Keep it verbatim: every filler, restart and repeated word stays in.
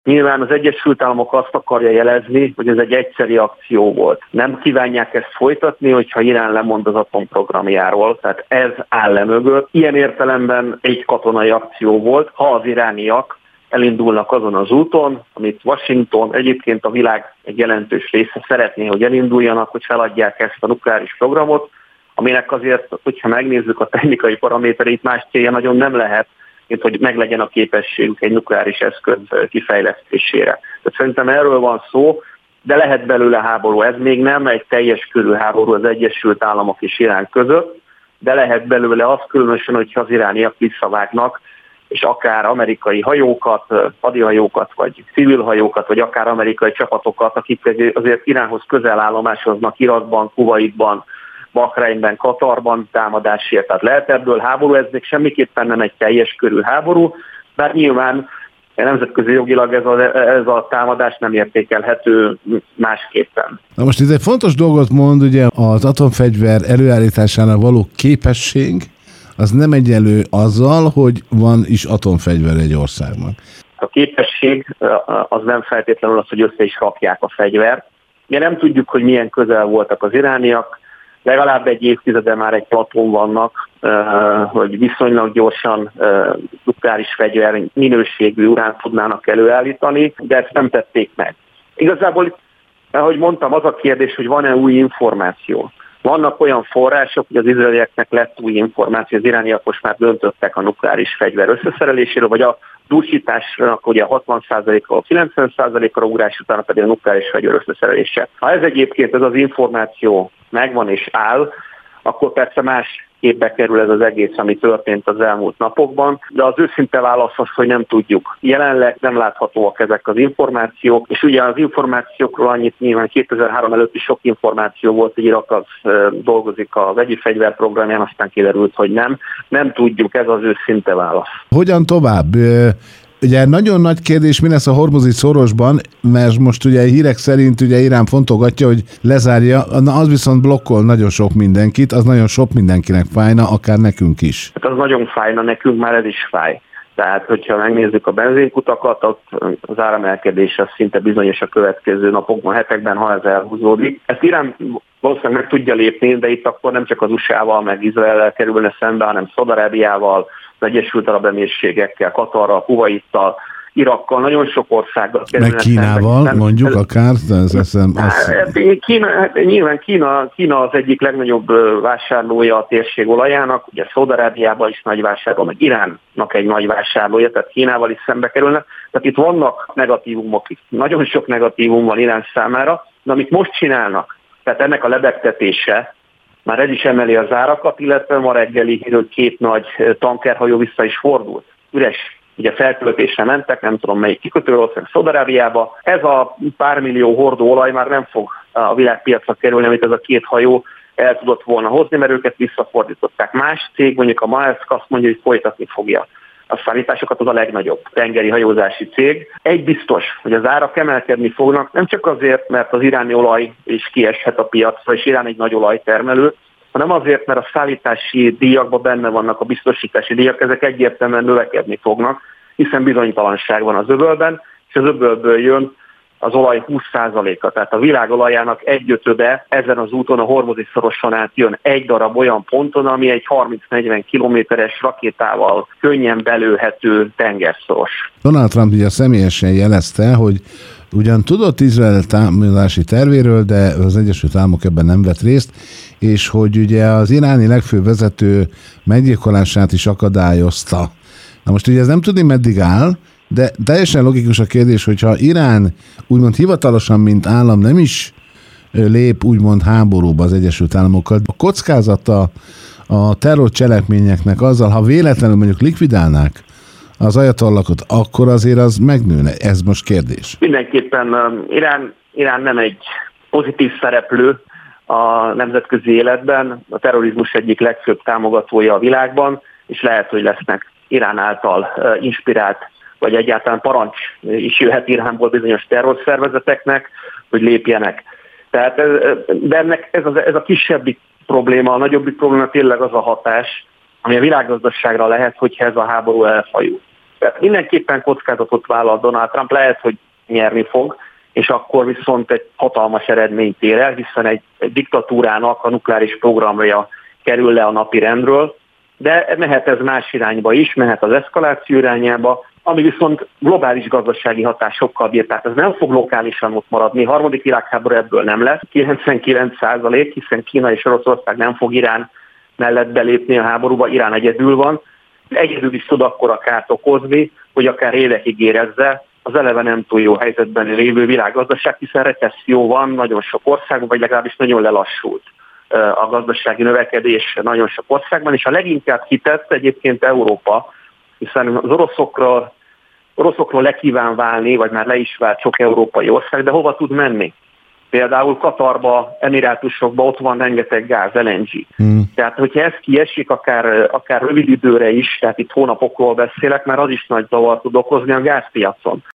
Nyilván az Egyesült Államok azt akarja jelezni, hogy ez egy egyszeri akció volt. Nem kívánják ezt folytatni, hogyha Irán lemond az atomprogramjáról, tehát ez áll le mögött. Ilyen értelemben egy katonai akció volt, ha az irániak elindulnak azon az úton, amit Washington, egyébként a világ egy jelentős része szeretné, hogy elinduljanak, hogy feladják ezt a nukleáris programot, aminek azért, hogyha megnézzük a technikai paramétereit, más célja nagyon nem lehet, mint hogy meglegyen a képességük egy nukleáris eszköz kifejlesztésére. Tehát szerintem erről van szó, de lehet belőle háború. Ez még nem egy teljes körű háború az Egyesült Államok és Irán között, de lehet belőle az, különösen, hogyha az irániak visszavágnak, és akár amerikai hajókat, hadihajókat, vagy civil hajókat, vagy akár amerikai csapatokat, akik azért Iránhoz közel állomásoznak Irakban, Kuwaitban, Bahreinben, Katarban támadásért. Tehát lehet ebből háború, ez még semmiképpen nem egy teljes körű háború, bár nyilván nemzetközi jogilag ez a, ez a támadás nem értékelhető másképpen. Na most ez egy fontos dolgot mond, ugye az atomfegyver előállítására való képesség, az nem egyenlő azzal, hogy van is atomfegyver egy országnak. A képesség az nem feltétlenül az, hogy össze is rakják a fegyvert. Ugye nem tudjuk, hogy milyen közel voltak az irániak, legalább egy évtizede már egy platón vannak, hogy viszonylag gyorsan nukleáris fegyver minőségű urán tudnának előállítani, de ezt nem tették meg. Igazából, ahogy mondtam, az a kérdés, hogy van-e új információ. Vannak olyan források, hogy az izraelieknek lett új információ, az irániak most már döntöttek a nukleáris fegyver összeszereléséről, vagy a dúsításnak ugye hatvan százalékról kilencven százalékra ugrás, utána pedig a nukleáris fegyver összeszerelése. Ha ez egyébként ez az információ megvan és áll, akkor persze más képbe kerül ez az egész, ami történt az elmúlt napokban, de az őszinte válasz az, hogy nem tudjuk. Jelenleg nem láthatóak ezek az információk, és ugye az információkról annyit nyilván kétezer-három előtt is sok információ volt, hogy Irak az dolgozik a vegyi fegyverprogramján, aztán kiderült, hogy nem. Nem tudjuk, ez az őszinte válasz. Hogyan tovább? Ugye nagyon nagy kérdés, mi lesz a hormuzi szorosban, mert most ugye hírek szerint ugye Irán fontolgatja, hogy lezárja, na az viszont blokkol nagyon sok mindenkit, az nagyon sok mindenkinek fájna, akár nekünk is. Hát az nagyon fájna, nekünk már ez is fáj. Tehát, hogyha megnézzük a benzinkutakat, ott az áramelkedés az szinte bizonyos a következő napokban, hetekben, ha ez elhúzódik. Ezt Irán valószínűleg meg tudja lépni, de itt akkor nem csak az u es á-val, meg Izraellel kerülne szembe, hanem Szaúd-Arábiával, az Egyesült Arab Emírségekkel, Katarral, Kuwaittal, Irakkal, nagyon sok országgal kerülne meg Kínával, szembe. Mondjuk akár? Ez, ez, ez... Kína, nyilván Kína, Kína az egyik legnagyobb vásárlója a térség olajának, ugye Szaúd-Arábiában is nagy vásárló, meg Iránnak egy nagy vásárlója, tehát Kínával is szembe kerülne. Tehát itt vannak negatívumok, nagyon sok negatívum van Irán számára, de amit most csinálnak, tehát ennek a lebegtetése, már ez is emeli az árakat, illetve ma reggeli hír, hogy két nagy tankerhajó vissza is fordult. Üres, ugye feltöltésre mentek, nem tudom melyik kikötőről, Szaúd-Arábiába. Ez a pár millió hordó olaj már nem fog a világpiacra kerülni, amit ez a két hajó el tudott volna hozni, mert őket visszafordították. Más cég, mondjuk a Maersk azt mondja, hogy folytatni fogja a szállításokat, az a legnagyobb tengeri hajózási cég. Egy biztos, hogy az árak emelkedni fognak, nem csak azért, mert az iráni olaj is kieshet a piacra, és Irán egy nagy olajtermelő, hanem azért, mert a szállítási díjakban benne vannak a biztosítási díjak, ezek egyértelműen növekedni fognak, hiszen bizonytalanság van az öbölben, és az öbölből jön az olaj húsz százaléka, tehát a világ olajának egyötöde ezen az úton a hormuzi szoroson át jön egy darab olyan ponton, ami egy harminc-negyven kilométeres rakétával könnyen belőhető tengerszoros. Donald Trump ugye személyesen jelezte, hogy ugyan tudott Izrael támadási tervéről, de az Egyesült Államok ebben nem vett részt, és hogy ugye az iráni legfőbb vezető meggyilkolását is akadályozta. Na most ugye ez nem tudni, meddig áll, de teljesen logikus a kérdés, hogyha Irán úgymond hivatalosan, mint állam nem is lép úgymond háborúba az Egyesült Államokkal, a kockázata a terrorcselekményeknek azzal, ha véletlenül mondjuk likvidálnák az ajatollakot, akkor azért az megnőne. Ez most kérdés. Mindenképpen Irán, Irán nem egy pozitív szereplő a nemzetközi életben, a terrorizmus egyik legfőbb támogatója a világban, és lehet, hogy lesznek Irán által inspirált, vagy egyáltalán parancs is jöhet Iránból bizonyos terrorszervezeteknek, hogy lépjenek. Tehát ez, de ennek ez, az, ez a kisebbik probléma, a nagyobbik probléma tényleg az a hatás, ami a világgazdaságra lehet, hogyha ez a háború elfajul. Tehát mindenképpen kockázatot vállal Donald Trump, lehet, hogy nyerni fog, és akkor viszont egy hatalmas eredményt ér el, hiszen egy, egy diktatúrának a nukleáris programja kerül le a napi rendről, de mehet ez más irányba is, mehet az eszkaláció irányába, ami viszont globális gazdasági hatásokkal bír, tehát ez nem fog lokálisan ott maradni. A harmadik világháború ebből nem lesz, kilencvenkilenc százalék, hiszen Kína és Oroszország nem fog Irán mellett belépni a háborúba, Irán egyedül van, egyedül is tud akkora kárt okozni, hogy akár évekig érezze az eleve nem túl jó helyzetben lévő világgazdaság, hiszen recesszió van nagyon sok országban, vagy legalábbis nagyon lelassult a gazdasági növekedés nagyon sok országban, és a leginkább kitett egyébként Európa, hiszen az oroszokról, oroszokról le kíván válni, vagy már le is vált sok európai ország, de hova tud menni? Például Katarba, Emirátusokba ott van rengeteg gáz, el en gé. Hmm. Tehát, hogyha ez kiesik, akár, akár rövid időre is, tehát itt hónapokról beszélek, már az is nagy zavar tud okozni a gázpiacon.